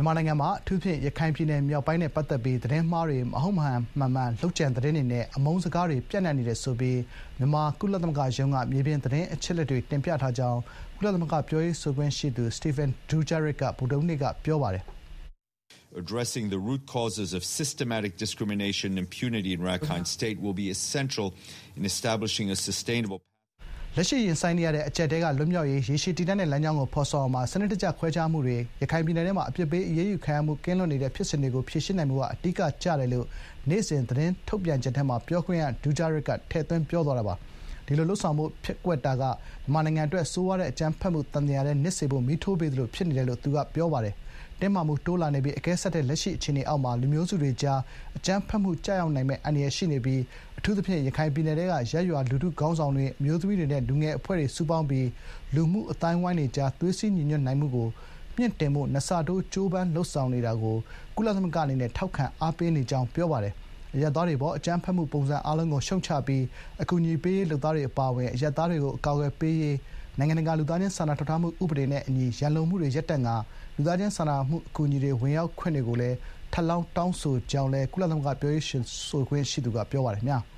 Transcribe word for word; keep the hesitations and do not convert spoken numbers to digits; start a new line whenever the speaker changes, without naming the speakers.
မြန်မာနိုင်ငံမှာအထူးဖြင့်ရခိုင်ပြည်နယ်မြောက်ပိုင်းနဲ့ပတ်သက်ပြီးသတင်းမှားတွေမဟုတ်မမှန်မှန်လှုပ်ကြံသတင်းတွေနဲ့အမုန်းစကားတွေပြန့်နှံ့နေတယ်ဆိုပြီးမြန်မာကုလသမဂ္ဂရုံးကမြေပြင်သတင်းအချက်အလက်တွေတင်ပြထားကြောင်းကုလသမဂ္ဂပြောရေးဆိုခွင့်ရှိသူ Stéphane Dujarric ကဗုဒ္ဓဟူးနေ့ကပြောပါတယ်။
Addressing the root causes of systematic discrimination and impunity in Rakhine State will be essential in establishing a sustainable
လက်ရှိရင်ဆိုင်နေရတဲ့အကျပ်တဲကလွတ်မြောက်ရေးရေရှည်တည်တံ့တဲ့လမ်းကြောင်းကိုဖော်ဆောင်အောင်မှာစနစ်တကျခွဲခြားမှုတွေရခိုင်ပြည်နယ်ထဲမှာအပြစ်ပေးအရေးယူခံရမှုကင်းလွတ်နေတဲ့ဖြစ်စဉ်တွေကိုဖြေရှင်းနိုင်မှုကအဓိကကျတယ်လို့နေ့စဉ်သတင်းထုတ်ပြန်ချက်ထဲမှာပြောခွင့်ရ Dujarric ကထည့်သွင်းပြောသွားတာပါ။ဒီလိုလှုပ်ဆောင်မှုဖြစ်ကွက်တာကမြန်မာနိုင်ငံအတွက်ဆိုးရွားတဲ့အကြမ်းဖက်မှုတန်တရားနဲ့နစ်စေဖို့မီးထိုးပေးသလိုဖြစ်နေတယ်လို့သူကပြောပါတယ်။တင်းမာမှုတိုးလာနေပြီးအကဲဆက်တဲ့လက်ရှိအခြေအနေအောက်မှာလူမျိုးစုတွေကြားအကြမ်းဖက်မှုကြောက်ရောက်နိုင်မဲ့အန္တရာယ်ရှိနေပြီးအထူးသဖြင့်ရခိုင်ပြည်နယ်ထဲကရက်ရွာလူထုခေါင်းဆောင်တွေအမျိုးသမီးတွေနဲ့လူငယ်အဖွဲ့တွေစုပေါင်းပြီးလူမှုအတိုင်းဝိုင်းတွေကြားသွေးစည်းညီညွတ်နိုင်မှုကိုမြင့်တင်ဖို့နှစ်ဆတိုးကြိုးပမ်းလှုပ်ဆောင်နေတာကိုကုလသမဂ္ဂအနေနဲ့ထောက်ခံအားပေးနေကြောင်းပြောပါတယ်။အရပ်သားတွေပေါ်အကြမ်းဖက်မှုပုံစံအလုံးကိုရှုံချပြီးအကူအညီပေးရေးလုပ်သားတွေအပါအဝင်အရပ်သားတွေကိုအကာအကွယ်ပေးရေးနိုင်ငံတကာလူသားချင်းစာနာထောက်ထားမှုဥပဒေနဲ့အညီရန်လိုမှုတွေရပ်တန့်ကာလူသားချင်းစာနာမှုအကူအညီတွေဝင်ရောက်ခွင့်တွေကိုလည်းထပ်လောင်းတောင်းဆိုကြောင်းလည်းကုလသမဂ္ဂပြောရေးဆိုခွင့်ရှိသူကပြောပါတယ်ခင်ဗျာ။